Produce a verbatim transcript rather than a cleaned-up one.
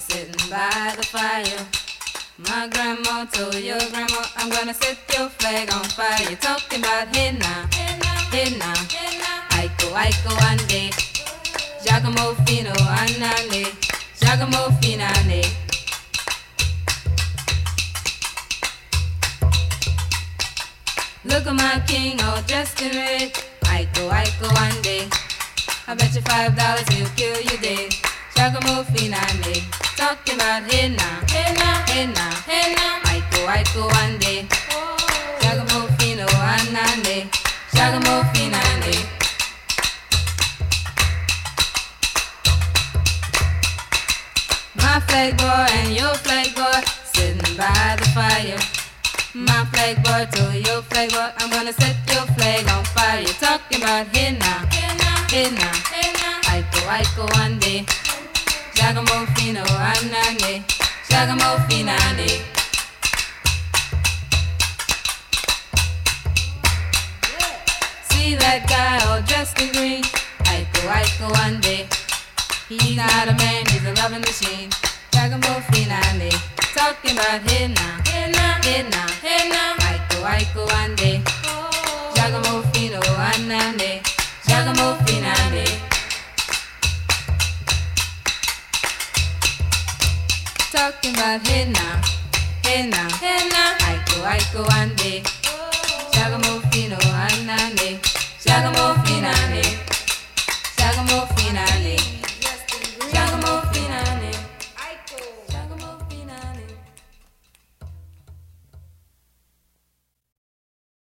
sitting by the fire. My grandma told your grandma, I'm gonna set your flag on fire. You're talking about hey now, hey now, Aiko, Aiko, ande, Giacomo Fino, anane, Giacomo Finane. Look at my king all dressed in red, Aiko, Aiko, ande. I bet you five dollars he'll kill you dead. Giacomo Finane, talking about hey now, hey now, hey now, hey now, Aiko, Aiko, ande, Giacomo Fino, anane, Giacomo Finane. My flag boy and your flag boy sitting by the fire. My flag boy told your flag boy, I'm gonna set your flag on fire. You're talking about hey now, hey now, hey now, hey now, Aiko, Aiko, ande, Giacomo Fino, anane, Giacomo Finane. See that guy all dressed in green, Aiko, Aiko, ande. He's not a man, he's a loving machine. Giacomo Finane, talking about hey now, hey now, hey now, hey now, Aiko, Aiko, ande, Giacomo Fino, anane, Giacomo Finane. Talking about hey now, hey now, hey now, Aiko, Aiko, ande, Giacomo Fino, anane, Giacomo Finane.